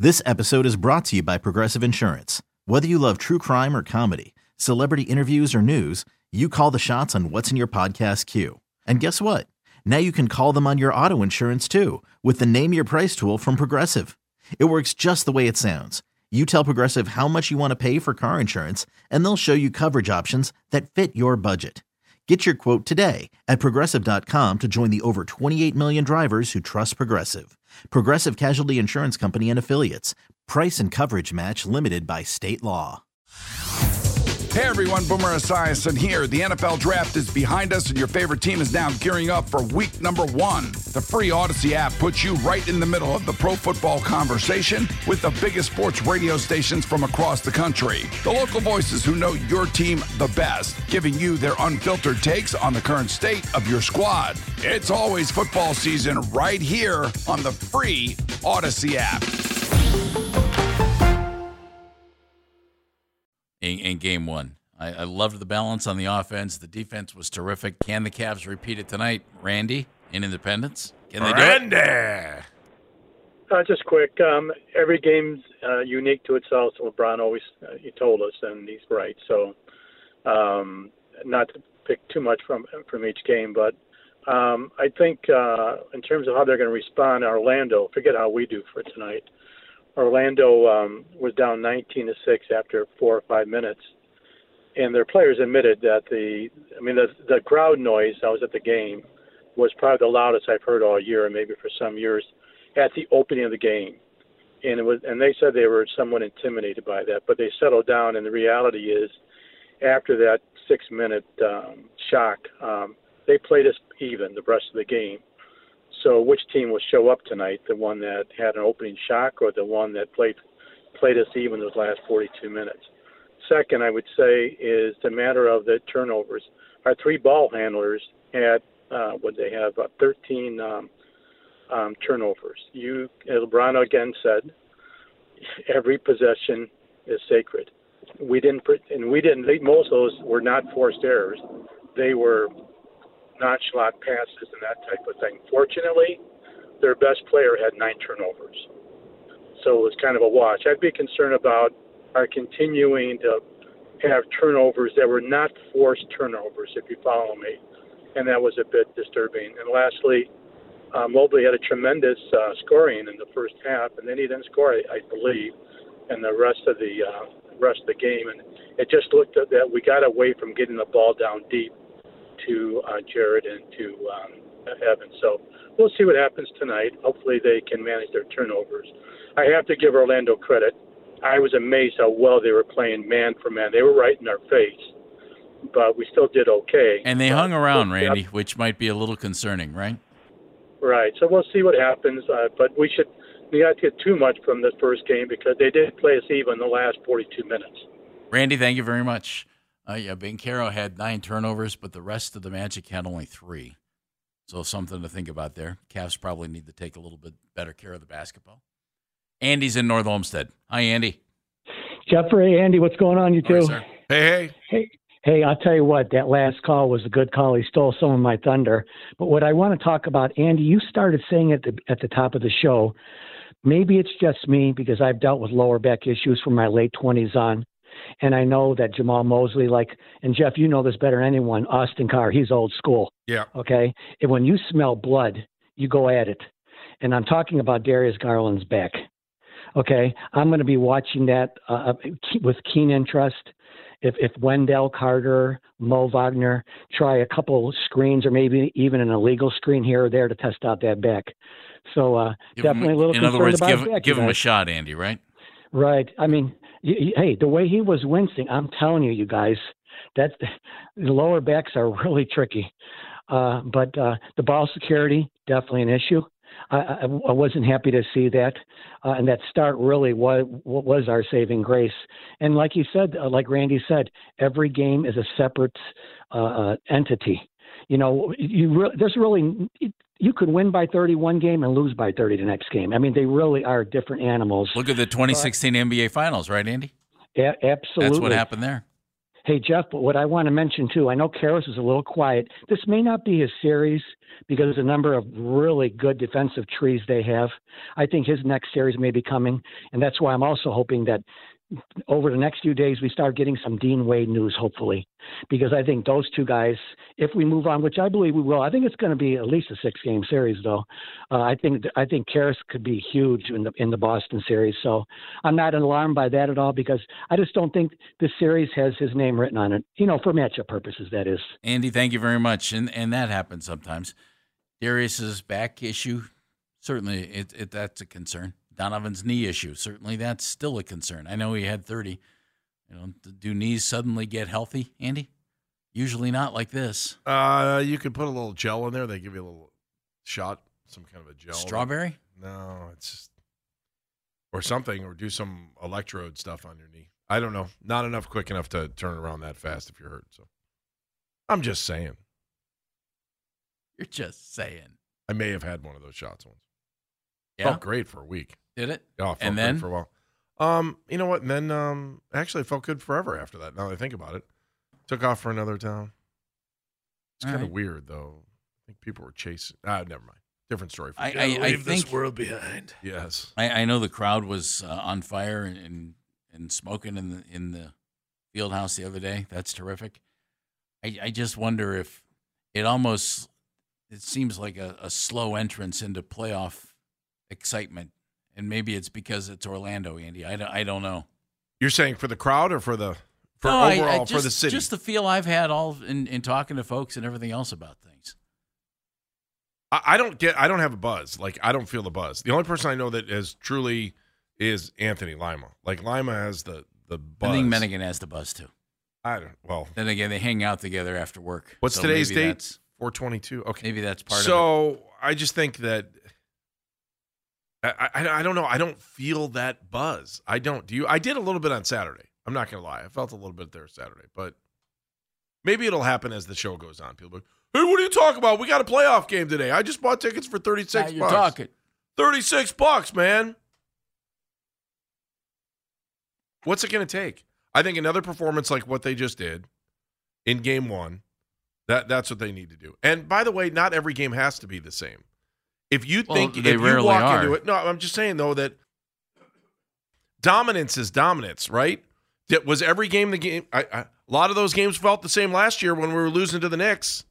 This episode is brought to you by Progressive Insurance. Whether you love true crime or comedy, celebrity interviews or news, you call the shots on what's in your podcast queue. And guess what? Now you can call them on your auto insurance too with the Name Your Price tool from Progressive. It works just the way it sounds. You tell Progressive how much you want to pay for car insurance, and they'll show you coverage options that fit your budget. Get your quote today at Progressive.com to join the over 28 million drivers who trust Progressive. Progressive Casualty Insurance Company and Affiliates. Price and coverage match limited by state law. Hey everyone, Boomer Esiason here. The NFL Draft is behind us and your favorite team is now gearing up for week number 1. The free Odyssey app puts you right in the middle of the pro football conversation with the biggest sports radio stations from across the country. The local voices who know your team the best, giving you their unfiltered takes on the current state of your squad. It's always football season right here on the free Odyssey app. In game one, I loved the balance on the offense. The defense was terrific. Can the Cavs repeat it tonight? Randy, in Independence? Can they do it? Just quick. Every game's unique to itself. LeBron always he told us, and he's right. So, not to pick too much from each game, but I think in terms of how they're going to respond, Orlando. Forget how we do for tonight. Orlando was down 19-6 after 4 or 5 minutes, and their players admitted that the crowd noise. I was at the game, was probably the loudest I've heard all year, and maybe for some years, at the opening of the game, and they said they were somewhat intimidated by that, but they settled down. And the reality is, after that 6-minute shock, they played us even the rest of the game. So which team will show up tonight, the one that had an opening shock or the one that played us even those last 42 minutes? Second, I would say, is the matter of the turnovers. Our 3 ball handlers had, 13 turnovers. LeBron again said, every possession is sacred. Most of those were not forced errors. They were nonchalant passes and that type of thing. Fortunately, their best player had 9 turnovers. So it was kind of a wash. I'd be concerned about our continuing to have turnovers that were not forced turnovers, if you follow me. And that was a bit disturbing. And lastly, Mobley had a tremendous scoring in the first half, and then he didn't score, I believe, in the rest of the game. And it just looked at that we got away from getting the ball down deep to Jared and to Evan. So we'll see what happens tonight. Hopefully they can manage their turnovers. I have to give Orlando credit. I was amazed how well they were playing man for man. They were right in our face, but we still did okay. And they hung around, Randy, which might be a little concerning, right? Right. So we'll see what happens, but we not get too much from the first game because they did play us even the last 42 minutes. Randy, thank you very much. Banchero had 9 turnovers, but the rest of the Magic had only 3. So something to think about there. Cavs probably need to take a little bit better care of the basketball. Andy's in North Olmsted. Hi, Andy. Jeffrey, Andy, what's going on, you two? Right, hey. Hey, I'll tell you what, that last call was a good call. He stole some of my thunder. But what I want to talk about, Andy, you started saying at the top of the show, maybe it's just me because I've dealt with lower back issues from my late 20s on. And I know that Jamal Mosley, and Jeff, you know this better than anyone, Austin Carr, he's old school. Yeah. Okay? And when you smell blood, you go at it. And I'm talking about Darius Garland's back. Okay? I'm going to be watching that with keen interest. If Wendell Carter, Mo Wagner try a couple screens or maybe even an illegal screen here or there to test out that back. So definitely a little concerned about that. In other words, give him a shot, Andy, right? Right. I mean, hey, the way he was wincing, I'm telling you guys, that the lower backs are really tricky. But the ball security, definitely an issue. I wasn't happy to see that. And that start really was our saving grace. And like you said, like Randy said, every game is a separate entity. You know, you could win by 30 one game and lose by 30 the next game. I mean, they really are different animals. Look at the 2016 NBA Finals, right, Andy? Absolutely. That's what happened there. Hey, Jeff, but what I want to mention, too, I know Karras is a little quiet. This may not be his series because of the number of really good defensive trees they have. I think his next series may be coming, and that's why I'm also hoping that over the next few days we start getting some Dean Wade news, hopefully, because I think those two guys, if we move on, which I believe we will, I think it's going to be at least a 6-game series, though. I think Karras could be huge in the Boston series, so I'm not alarmed by that at all because I just don't think this series has his name written on it, for matchup purposes, that is. Andy, thank you very much, and that happens sometimes. Darius's back issue, certainly that's a concern. Donovan's knee issue, certainly that's still a concern. I know he had 30. Do knees suddenly get healthy, Andy? Usually not like this. You could put a little gel in there. They give you a little shot, some kind of a gel. Strawberry? No, it's just or something, or do some electrode stuff on your knee. I don't know. Not enough quick enough to turn around that fast if you're hurt. So I'm just saying. You're just saying. I may have had one of those shots once. Yeah? Felt great for a week. Did it? Yeah, and then for a while. You know what? And then actually, it felt good forever after that. Now that I think about it, took off for another town. It's kind of weird, though. I think people were chasing. Never mind. Different story. I leave think this world behind. Yes. I know the crowd was on fire and smoking in the field house the other day. That's terrific. I just wonder if it seems like a slow entrance into playoff excitement. And maybe it's because it's Orlando, Andy. I don't know. You're saying for the crowd or for overall for the city? Just the feel I've had all in talking to folks and everything else about things. I don't have a buzz. Like, I don't feel the buzz. The only person I know that is truly is Anthony Lima. Like, Lima has the buzz. I think Mennigan has the buzz too. Then again, they hang out together after work. What's today's date? 4/22. Okay. Maybe that's part of it. So I just think that I don't know. I don't feel that buzz. I don't. Do you? I did a little bit on Saturday. I'm not going to lie. I felt a little bit there Saturday. But maybe it'll happen as the show goes on. People be, hey, what are you talking about? We got a playoff game today. I just bought tickets for $36. Now you're talking. $36, man. What's it going to take? I think another performance like what they just did in game one, that's what they need to do. And by the way, not every game has to be the same. If you think if you walk into it, no, I'm just saying though that dominance is dominance, right? Was every game the game? A lot of those games felt the same last year when we were losing to the Knicks.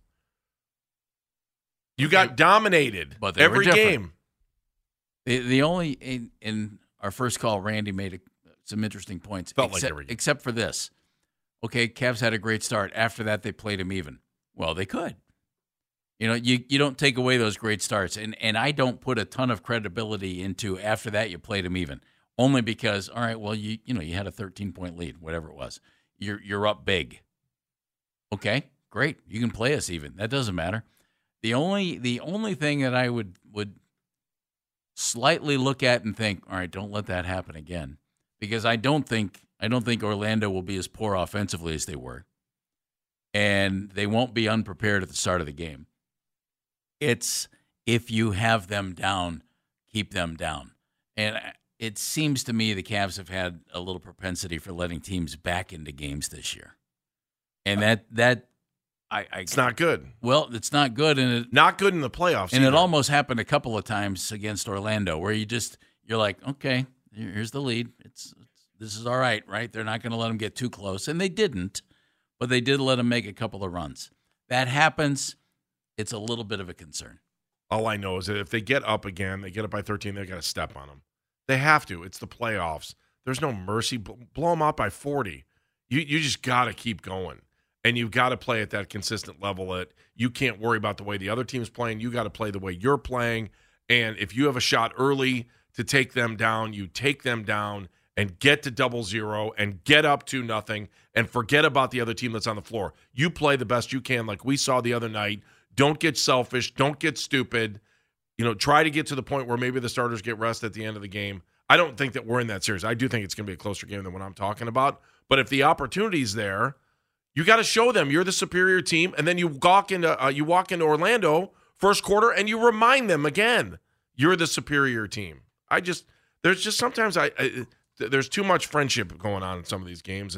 You got dominated, but every game. The only in our first call, Randy made some interesting points. Like every game, except for this. Okay, Cavs had a great start. After that, they played him even. Well, they could. You don't take away those great starts, and I don't put a ton of credibility into after that you played them even, only because all right, well you had a 13-point lead, whatever it was, you're up big. Okay, great, you can play us even. That doesn't matter. The only thing that I would slightly look at and think, all right, don't let that happen again, because I don't think Orlando will be as poor offensively as they were, and they won't be unprepared at the start of the game. It's if you have them down, keep them down. And it seems to me the Cavs have had a little propensity for letting teams back into games this year. And it's not good. Well, it's not good. And not good in the playoffs. And it almost happened a couple of times against Orlando where you're like, okay, here's the lead. This is all right? They're not going to let them get too close. And they didn't, but they did let them make a couple of runs. That happens. It's a little bit of a concern. All I know is that if they get up again, they get up by 13, they've got to step on them. They have to. It's the playoffs. There's no mercy. Blow them out by 40. You just got to keep going. And you've got to play at that consistent level that you can't worry about the way the other team's playing. You got to play the way you're playing. And if you have a shot early to take them down, you take them down and get to 0-0 and get up 2-0 and forget about the other team that's on the floor. You play the best you can like we saw the other night. Don't get selfish. Don't get stupid. Try to get to the point where maybe the starters get rest at the end of the game. I don't think that we're in that series. I do think it's going to be a closer game than what I'm talking about. But if the opportunity's there, you got to show them you're the superior team, and then you walk into Orlando first quarter and you remind them again you're the superior team. There's just sometimes there's too much friendship going on in some of these games, and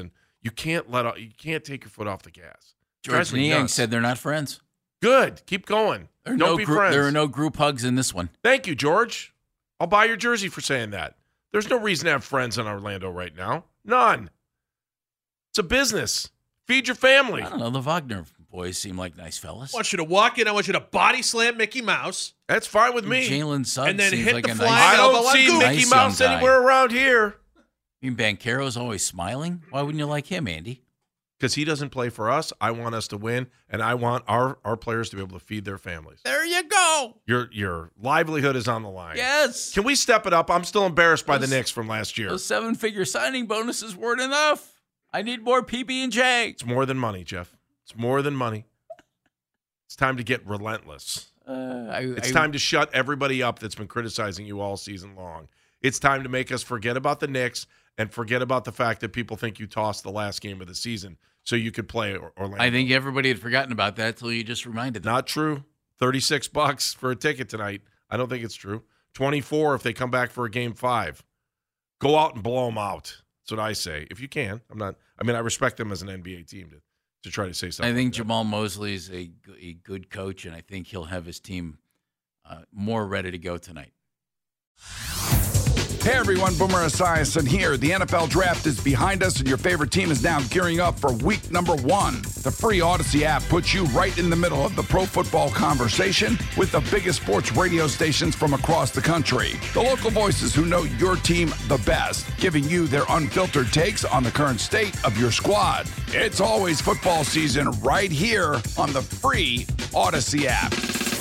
You can't take your foot off the gas. George Niang said they're not friends. Good. Keep going. Don't be friends. There are no group hugs in this one. Thank you, George. I'll buy your jersey for saying that. There's no reason to have friends in Orlando right now. None. It's a business. Feed your family. I don't know. The Wagner boys seem like nice fellas. I want you to walk in. I want you to body slam Mickey Mouse. That's fine with me. Jalen Suggs and then seems hit like the a flying nice. I don't elbow on see Goose. Mickey Nice Mouse young guy. anywhere around here. You mean Banchero's always smiling? Why wouldn't you like him, Andy? Because he doesn't play for us. I want us to win, and I want our players to be able to feed their families. There you go. Your livelihood is on the line. Yes. Can we step it up? I'm still embarrassed by the Knicks from last year. Those 7-figure signing bonuses weren't enough. I need more PB&J. It's more than money, Jeff. It's more than money. It's time to get relentless. It's time to shut everybody up that's been criticizing you all season long. It's time to make us forget about the Knicks and forget about the fact that people think you tossed the last game of the season so you could play Orlando. I think everybody had forgotten about that until you just reminded them. Not true. $36 for a ticket tonight. I don't think it's true. $24 if they come back for a game 5. Go out and blow them out. That's what I say. If you can. I respect them as an NBA team to try to say something. I think like Jamal Mosley is a good coach, and I think he'll have his team more ready to go tonight. Hey everyone, Boomer Esiason here. The NFL Draft is behind us and your favorite team is now gearing up for week number 1. The free Odyssey app puts you right in the middle of the pro football conversation with the biggest sports radio stations from across the country. The local voices who know your team the best, giving you their unfiltered takes on the current state of your squad. It's always football season right here on the free Odyssey app.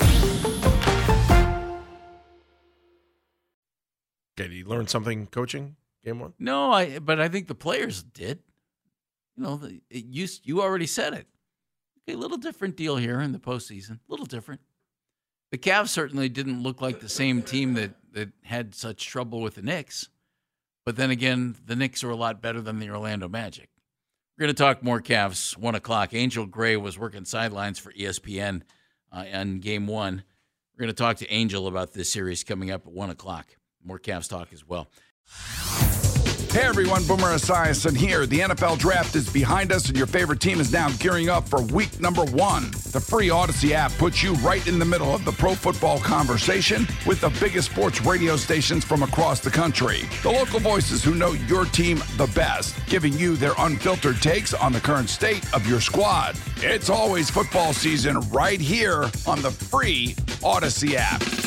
Okay, did you learn something coaching game 1? No, but I think the players did. You know, you already said it. Okay, a little different deal here in the postseason. A little different. The Cavs certainly didn't look like the same team that had such trouble with the Knicks. But then again, the Knicks are a lot better than the Orlando Magic. We're going to talk more Cavs, 1 o'clock. Angel Gray was working sidelines for ESPN on game 1. We're going to talk to Angel about this series coming up at 1 o'clock. More Cavs talk as well. Hey everyone, Boomer Esiason here. The NFL Draft is behind us and your favorite team is now gearing up for week number 1. The free Odyssey app puts you right in the middle of the pro football conversation with the biggest sports radio stations from across the country. The local voices who know your team the best, giving you their unfiltered takes on the current state of your squad. It's always football season right here on the free Odyssey app.